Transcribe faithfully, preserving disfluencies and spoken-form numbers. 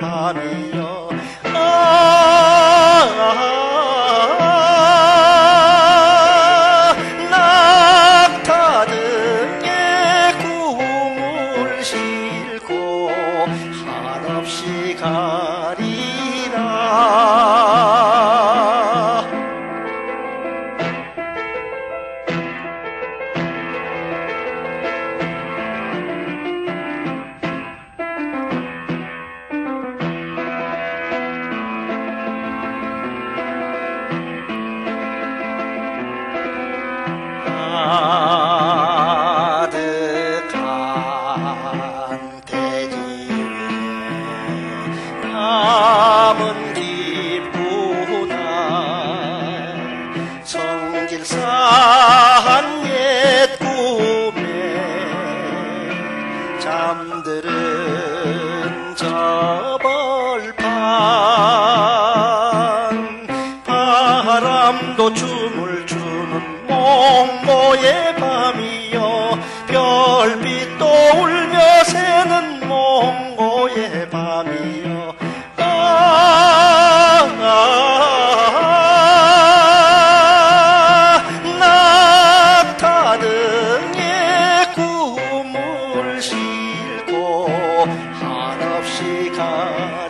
밤이여 아, 낙타 등에 꿈을 싣고 한없이 가리라. 아득한 대지 위에 남은 깊구나. 성질산 옛 꿈에 잠들은 저 벌판 바람도 춤을 추는 몽고의 밤이여 별빛도 울며 새는 몽고의 밤이여 아, 아, 아, 낙타 등에 꿈을 싣고 한없이 가